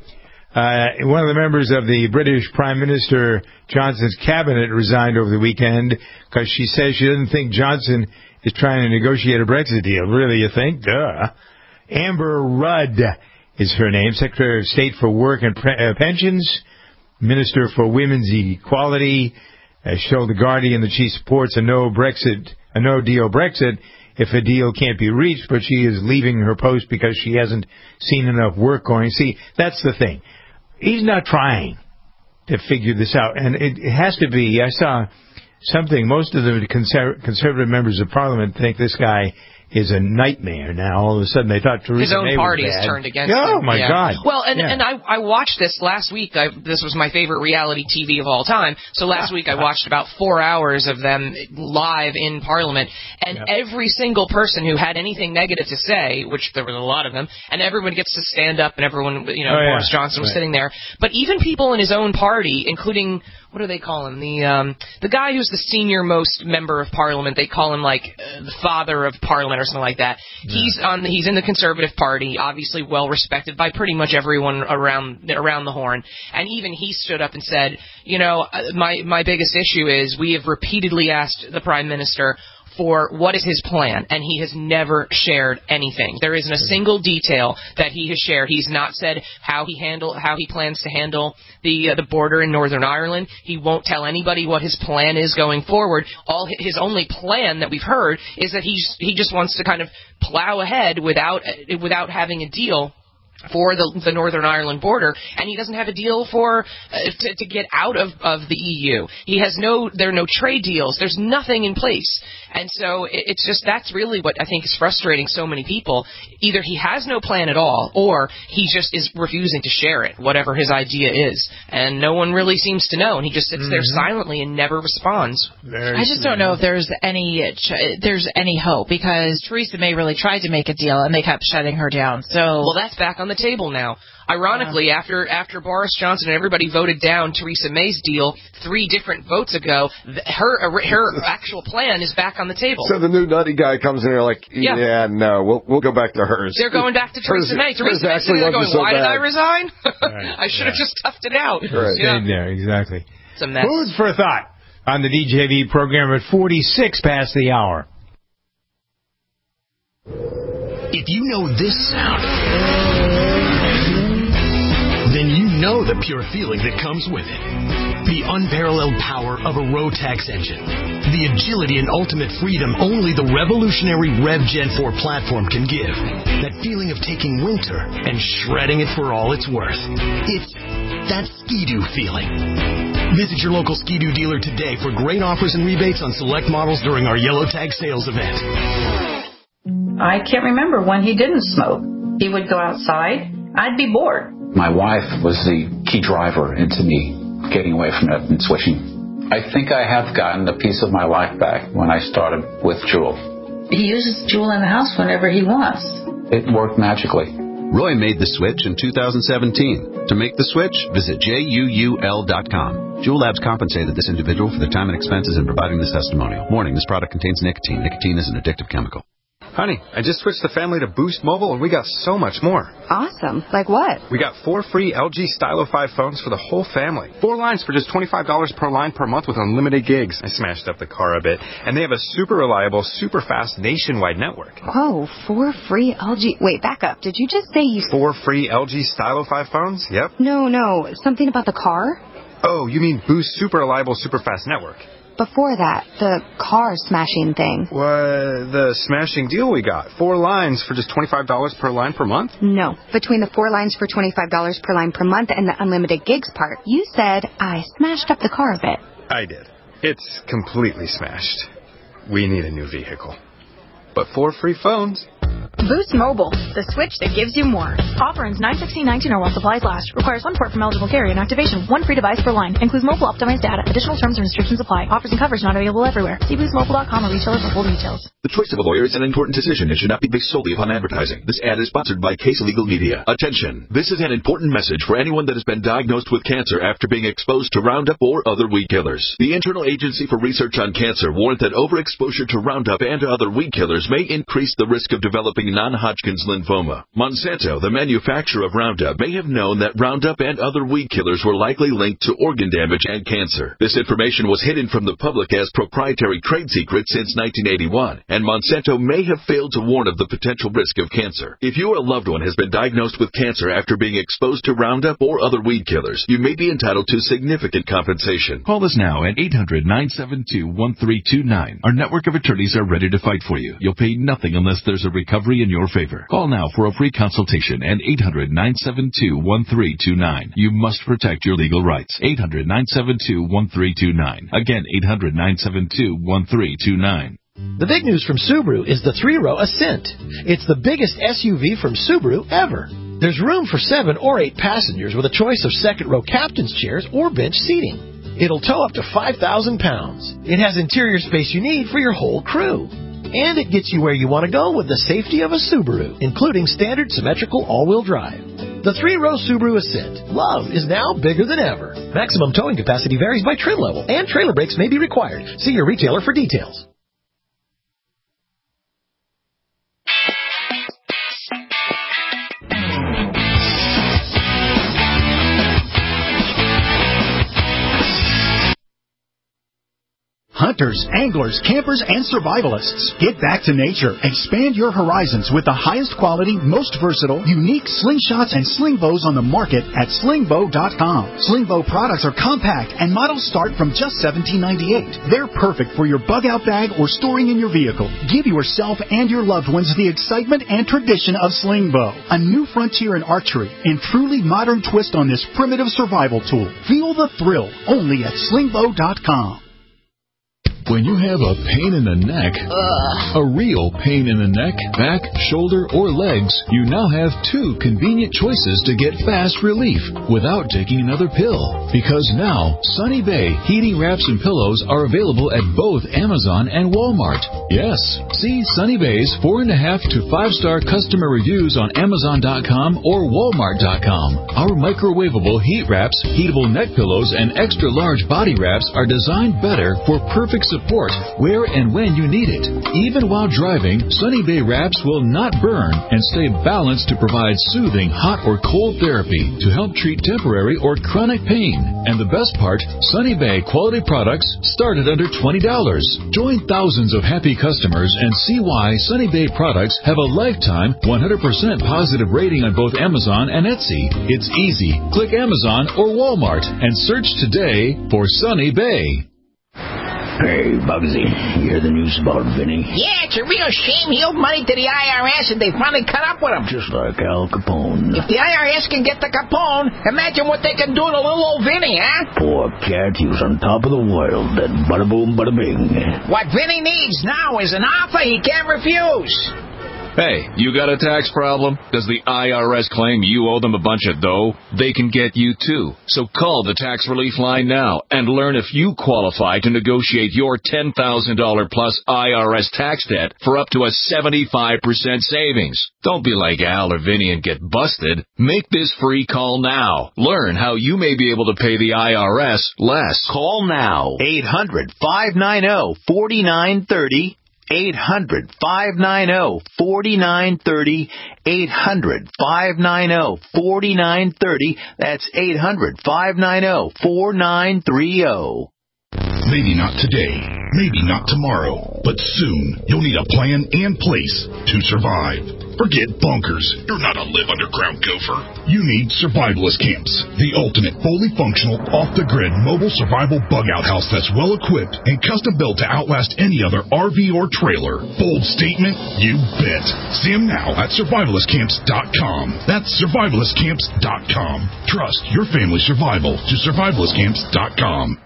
uh, one of the members of the British Prime Minister Johnson's cabinet resigned over the weekend because she says she doesn't think Johnson is trying to negotiate a Brexit deal. Really, you think? Duh. Amber Rudd is her name, Secretary of State for Work and Pre- uh, Pensions, Minister for Women's Equality. Uh, told The Guardian that she supports a no Brexit, a no deal Brexit if a deal can't be reached, but she is leaving her post because she hasn't seen enough work going. See, that's the thing. He's not trying to figure this out, and it, it has to be. I saw something. Most of the conser- conservative members of Parliament think this guy is a nightmare now. All of a sudden, they thought Theresa
His own
May
party
was bad.
is turned against
oh,
him.
Oh, my
yeah.
God.
Well, and,
yeah.
and I, I watched this last week. I, this was my favorite reality T V of all time. So last week I watched about four hours of them live in Parliament. And yeah. every single person who had anything negative to say, which there was a lot of them, and everyone gets to stand up and everyone, you know,
oh,
Boris
yeah.
Johnson was
right.
sitting there. But even people in his own party, including... what do they call him? The um, the guy who's the senior most member of Parliament. They call him like uh, the father of Parliament or something like that. Yeah. He's on. The, he's in the Conservative Party, obviously well respected by pretty much everyone around around the Horn. And even he stood up and said, you know, my my biggest issue is we have repeatedly asked the Prime Minister for what is his plan, and he has never shared anything. There isn't a single detail that he has shared. He's not said how he handle how he plans to handle the uh, the border in Northern Ireland. He won't tell anybody what his plan is going forward. All his only plan that we've heard is that he's he just wants to kind of plow ahead without without having a deal for the, the Northern Ireland border, and he doesn't have a deal for uh, to, to get out of, of the E U. He has no, there are no trade deals. There's nothing in place. And so it, it's just, that's really what I think is frustrating so many people. Either he has no plan at all, or he just is refusing to share it, whatever his idea is. And no one really seems to know, and he just sits mm-hmm. there silently and never responds.
Very I just don't know if there's any there's any hope, because Theresa May really tried to make a deal, and they kept shutting her down. So
well, that's back on the table now. Ironically, yeah. after after Boris Johnson and everybody voted down Theresa May's deal three different votes ago, her her actual plan is back on the table.
So the new nutty guy comes in there like, yeah, yeah no, we'll we'll go back to hers.
They're going back to Theresa May. Theresa May's sitting there going,
so
why
bad.
did I resign?
Right.
I should have
yeah.
just toughed it out.
Right.
Yeah.
Stayed there, exactly.
It's a mess.
Food for thought on the D J V program at forty-six past the hour.
If you know this sound, then you know the pure feeling that comes with it. The unparalleled power of a Rotax engine. The agility and ultimate freedom only the revolutionary Rev Gen four platform can give. That feeling of taking winter and shredding it for all it's worth. It's that Ski-Doo feeling. Visit your local Ski-Doo dealer today for great offers and rebates on select models during our Yellow Tag sales event.
I can't remember when he didn't smoke. He would go outside. I'd be bored.
My wife was the key driver into me getting away from it and switching. I think I have gotten a piece of my life back when I started with Juul.
He uses Juul in the house whenever he wants.
It worked magically.
Roy made the switch in two thousand seventeen. To make the switch, visit J U U L dot com. Juul Labs compensated this individual for their time and expenses in providing this testimonial. Warning, this product contains nicotine. Nicotine is an addictive chemical.
Honey, I just switched the family to Boost Mobile, and we got so much more.
Awesome. Like what?
We got four free L G Stylo five phones for the whole family. Four lines for just twenty-five dollars per line per month with unlimited gigs. I smashed up the car a bit. And they have a super reliable, super fast nationwide network.
Whoa, four free L G... Wait, back up. Did you just say you...
Four free L G Stylo five phones? Yep.
No, no. Something about the car?
Oh, you mean Boost Super Reliable, Super Fast Network.
Before that, the car smashing thing.
What? The smashing deal we got. Four lines for just twenty-five dollars per line per month?
No. Between the four lines for twenty-five dollars per line per month and the unlimited gigs part, you said I smashed up the car a bit.
I did. It's completely smashed. We need a new vehicle. But four free phones.
Boost Mobile, the switch that gives you more. Offer ends nine sixteen nineteen or while supplies last. Requires one port from eligible carrier and activation. One free device per line. Includes mobile optimized data. Additional terms and restrictions apply. Offers and coverage not available everywhere. See boost mobile dot com or retailer for full details.
The choice of a lawyer is an important decision and should not be based solely upon advertising. This ad is sponsored by Case Legal Media. Attention! This is an important message for anyone that has been diagnosed with cancer after being exposed to Roundup or other weed killers. The Internal Agency for Research on Cancer warned that overexposure to Roundup and other weed killers may increase the risk of developing non-Hodgkin's lymphoma. Monsanto, the manufacturer of Roundup, may have known that Roundup and other weed killers were likely linked to organ damage and cancer. This information was hidden from the public as proprietary trade secret since nineteen eighty-one, and Monsanto may have failed to warn of the potential risk of cancer. If you or a loved one has been diagnosed with cancer after being exposed to Roundup or other weed killers, you may be entitled to significant compensation.
Call us now at eight hundred nine seven two one three two nine. Our network of attorneys are ready to fight for you. You'll pay nothing unless there's a recovery in your favor. Call now for a free consultation at eight hundred nine seven two one three two nine. You must protect your legal rights. eight hundred nine seven two one three two nine. Again, eight hundred nine seven two one three two nine.
The big news from Subaru is the three-row Ascent. It's the biggest S U V from Subaru ever. There's room for seven or eight passengers with a choice of second-row captain's chairs or bench seating. It'll tow up to five thousand pounds. It has interior space you need for your whole crew. And it gets you where you want to go with the safety of a Subaru, including standard symmetrical all-wheel drive. The three-row Subaru Ascent. Love is now bigger than ever. Maximum towing capacity varies by trim level, and trailer brakes may be required. See your retailer for details.
Hot
Hunters, anglers, campers, and survivalists. Get back to nature. Expand your horizons with the highest quality, most versatile, unique slingshots and sling bows on the market at sling bow dot com. Sling bow products are compact and models start from just seventeen ninety-eight. They're perfect for your bug out bag or storing in your vehicle. Give yourself and your loved ones the excitement and tradition of sling bow. A new frontier in archery and truly modern twist on this primitive survival tool. Feel the thrill only at sling bow dot com.
When you have a pain in the neck, Ugh. a real pain in the neck, back, shoulder, or legs, you now have two convenient choices to get fast relief without taking another pill. Because now, Sunny Bay heating wraps and pillows are available at both Amazon and Walmart. Yes, see Sunny Bay's four and a half to five star customer reviews on Amazon dot com or Walmart dot com. Our microwavable heat wraps, heatable neck pillows, and extra large body wraps are designed better for perfect support where and when you need it. Even while driving, Sunny Bay wraps will not burn and stay balanced to provide soothing hot or cold therapy to help treat temporary or chronic pain. And the best part, Sunny Bay quality products start at under twenty dollars. Join thousands of happy customers and see why Sunny Bay products have a lifetime one hundred percent positive rating on both Amazon and Etsy. It's easy. Click Amazon or Walmart and search today for Sunny Bay.
Hey, Bugsy, you hear the news about Vinny?
Yeah, it's a real shame. He owed money to the I R S and they finally cut up with him.
Just like Al Capone.
If the I R S can get the Capone, imagine what they can do to little old Vinny, huh?
Poor cat, he was on top of the world. Then bada boom, bada bing.
What Vinny needs now is an offer he can't refuse.
Hey, you got a tax problem? Does the I R S claim you owe them a bunch of dough? They can get you too. So call the tax relief line now and learn if you qualify to negotiate your ten thousand dollars plus I R S tax debt for up to a seventy-five percent savings. Don't be like Al or Vinny and get busted. Make this free call now. Learn how you may be able to pay the I R S less.
Call now. eight hundred, five nine zero, four nine three zero. eight hundred, five nine zero, four nine three zero. eight hundred, five nine zero, four nine three zero. That's eight hundred, five nine zero, four nine three zero.
Maybe not today, maybe not tomorrow, but soon you'll need a plan and place to survive. Forget bunkers. You're not a live underground gopher. You need Survivalist Camps, the ultimate fully functional, off-the-grid mobile survival bug-out house that's well-equipped and custom-built to outlast any other R V or trailer. Bold statement? You bet. See them now at survivalist camps dot com. That's survivalist camps dot com. Trust your family's survival to survivalist camps dot com.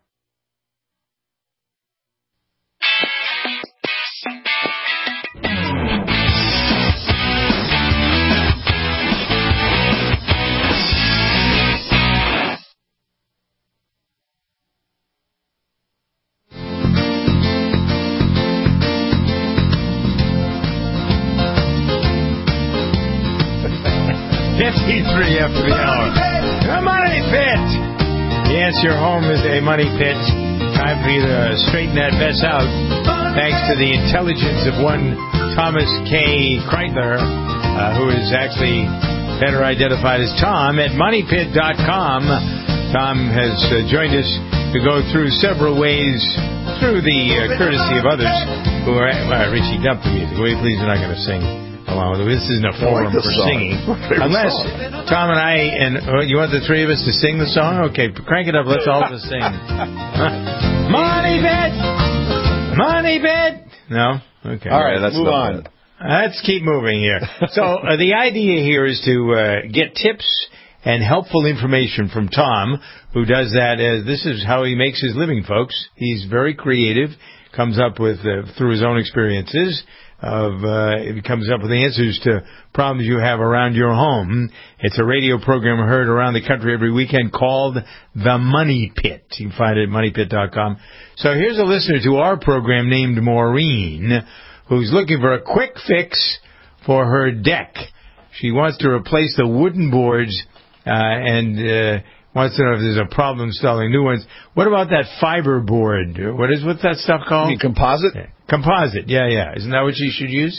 fifty-three after the hour. The Money Pit! Yes, your home is a money pit. Time for you to straighten that mess out. Thanks to the intelligence of one Thomas K. Kreitler, uh, who is actually better identified as Tom at money pit dot com. Tom has uh, joined us to go through several ways through the uh, courtesy of others who are... Uh, Richie, dump the music. Will you please? We're not going to sing. Along with it. This isn't a forum like for song. Singing. Unless song. Tom and I, and uh, you want the three of us to sing the song? Okay, crank it up. Let's all of us sing. Money Pit! Money Pit! No? Okay.
All right, let's move on.
Bad. Let's keep moving here. So uh, the idea here is to uh, get tips and helpful information from Tom, who does that. As this is how he makes his living, folks. He's very creative, comes up with, uh, through his own experiences, of uh, it comes up with answers to problems you have around your home. It's a radio program heard around the country every weekend called The Money Pit. You can find it at money pit dot com. So here's a listener to our program named Maureen, who's looking for a quick fix for her deck. She wants to replace the wooden boards uh, and uh, wants to know if there's a problem installing new ones. What about that fiber board? What is what's that stuff called?
You mean composite?
Yeah. Composite, yeah, yeah. Isn't that what you should use?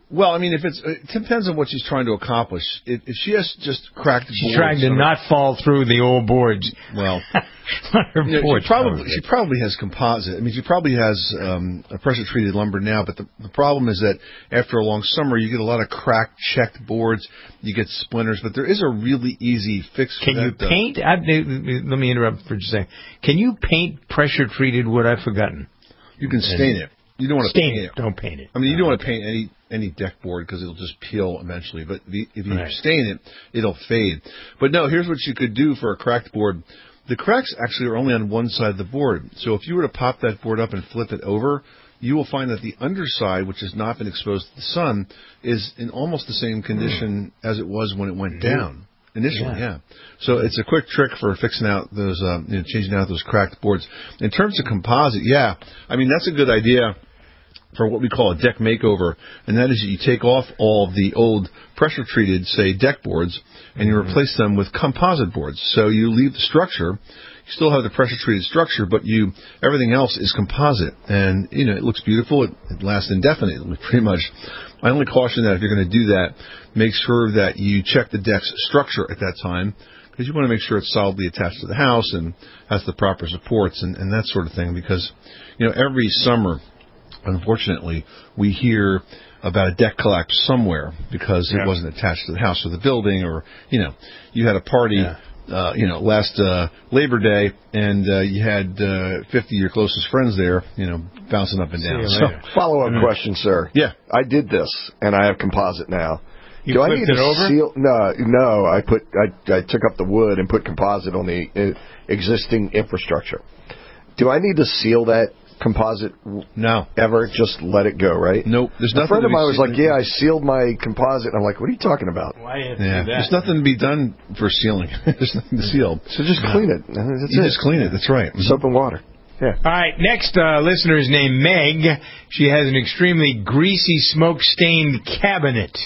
Well, I mean, if it's it depends on what she's trying to accomplish. If, if she has just cracked boards,
she's trying to not fall through the old boards.
Well,
her
you know,
porch,
she probably
probably.
she probably has composite. I mean, she probably has um, a pressure treated lumber now. But the, the problem is that after a long summer, you get a lot of cracked, checked boards. You get splinters. But there is a really easy fix.
Can
for
you
that, though.
paint? I, let me interrupt for just a second. Can you paint pressure treated wood? I've forgotten.
You can stain
and
it. You don't want to
stain
paint
it. Don't paint it.
I mean, you don't want to paint any any deck board because it'll just peel eventually. But if you, if you
Right.
stain it, it'll fade. But no, here's what you could do for a cracked board. The cracks actually are only on one side of the board. So if you were to pop that board up and flip it over, you will find that the underside, which has not been exposed to the sun, is in almost the same condition mm. as it was when it went down. Initially, yeah. yeah. So it's a quick trick for fixing out those, um, you know, changing out those cracked boards. In terms of composite, yeah, I mean, that's a good idea for what we call a deck makeover, and that is you take off all of the old pressure-treated, say, deck boards, and you mm-hmm. replace them with composite boards. So you leave the structure, you still have the pressure-treated structure, but you everything else is composite, and you know it looks beautiful. It, it lasts indefinitely, pretty much. I only caution that if you're going to do that, make sure that you check the deck's structure at that time, because you want to make sure it's solidly attached to the house and has the proper supports and, and that sort of thing. Because you know every summer, unfortunately, we hear about a deck collapse somewhere because yeah. it wasn't attached to the house or the building, or you know, you had a party, yeah. uh, you know, last uh, Labor Day, and uh, you had uh, fifty of your closest friends there, you know, bouncing up and down.
So, follow-up mm-hmm. question, sir.
Yeah,
I did this, and I have composite now.
You
Do
flipped
I need
it
to
over?
seal? No, no. I put I, I took up the wood and put composite on the uh, existing infrastructure. Do I need to seal that composite?
No.
Ever? Just let it go, right?
Nope. There's
a
nothing.
friend of mine was
se-
like, "Yeah, I sealed my composite." I'm like, "What are you talking about?"
Why have
yeah.
to do that?
There's nothing to be done for sealing. There's nothing to seal.
So just
no.
clean it. That's
you
it.
just clean it. That's right.
Soap and water. Yeah.
All right, next uh, listener is named Meg. She has an extremely greasy, smoke-stained cabinet.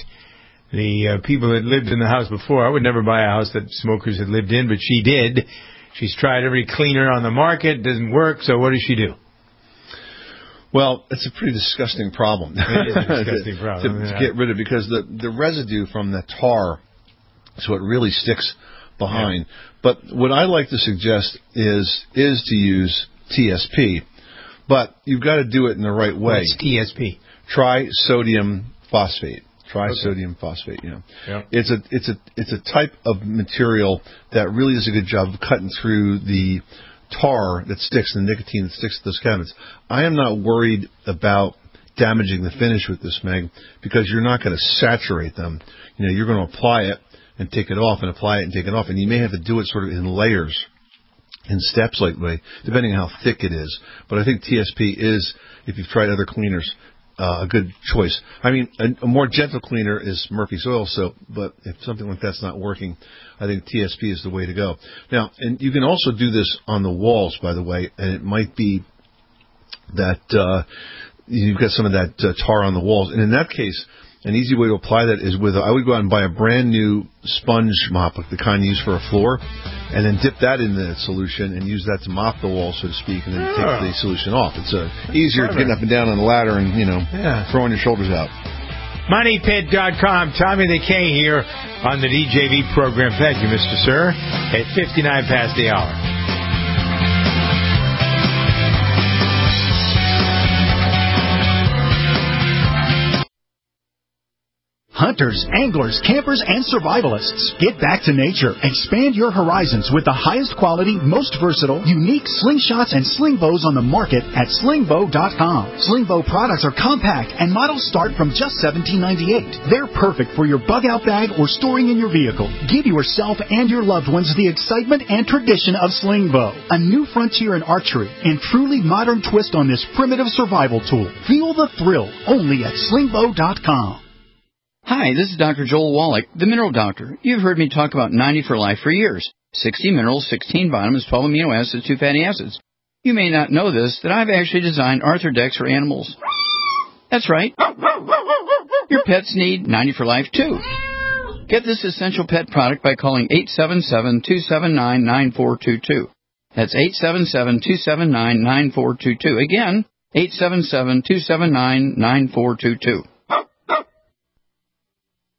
The uh, people that lived in the house before, I would never buy a house that smokers had lived in, but she did. She's tried every cleaner on the market, doesn't work, so what does she do?
Well, it's a pretty disgusting problem,
it is a disgusting
to,
problem
to,
yeah.
to get rid of, because the, the residue from the tar, so it really sticks behind. Yeah. But what I like to suggest is is to use T S P, but you've got to do it in the right way.
What's T S P?
Trisodium phosphate. Trisodium okay. phosphate. You know,
yeah.
it's a it's a it's a type of material that really does a good job of cutting through the tar that sticks, the nicotine that sticks to those cabinets. I am not worried about damaging the finish with this, Meg, because you're not going to saturate them. You know, you're going to apply it and take it off, and apply it and take it off, and you may have to do it sort of in layers, in steps, like way, depending on how thick it is. But I think T S P is, if you've tried other cleaners, Uh, a good choice. I mean, a, a more gentle cleaner is Murphy's Oil Soap, but if something like that's not working, I think T S P is the way to go. Now, and you can also do this on the walls, by the way, and it might be that uh, you've got some of that uh, tar on the walls. And in that case, an easy way to apply that is with, a, I would go out and buy a brand new sponge mop, like the kind you use for a floor, and then dip that in the solution and use that to mop the wall, so to speak, and then yeah. take the solution off. It's uh, easier to getting up and down on the ladder and, you know, yeah. throwing your shoulders out.
money pit dot com. Tommy the K here on the D J V program. Thank you, Mister Sir. At fifty-nine past the hour.
Hunters, anglers, campers, and survivalists. Get back to nature. Expand your horizons with the highest quality, most versatile, unique slingshots and sling bows on the market at sling bow dot com. Sling bow products are compact and models start from just seventeen ninety-eight. They're perfect for your bug out bag or storing in your vehicle. Give yourself and your loved ones the excitement and tradition of sling bow. A new frontier in archery and truly modern twist on this primitive survival tool. Feel the thrill only at sling bow dot com.
Hi, this is Doctor Joel Wallach, the Mineral Doctor. You've heard me talk about ninety for Life for years. sixty minerals, sixteen vitamins, twelve amino acids, two fatty acids. You may not know this, that I've actually designed Arthrodex for animals. That's right. Your pets need ninety for Life, too. Get this essential pet product by calling eight seven seven, two seven nine, nine four two two. That's eight seven seven, two seven nine, nine four two two. Again, eight seven seven, two seven nine, nine four two two.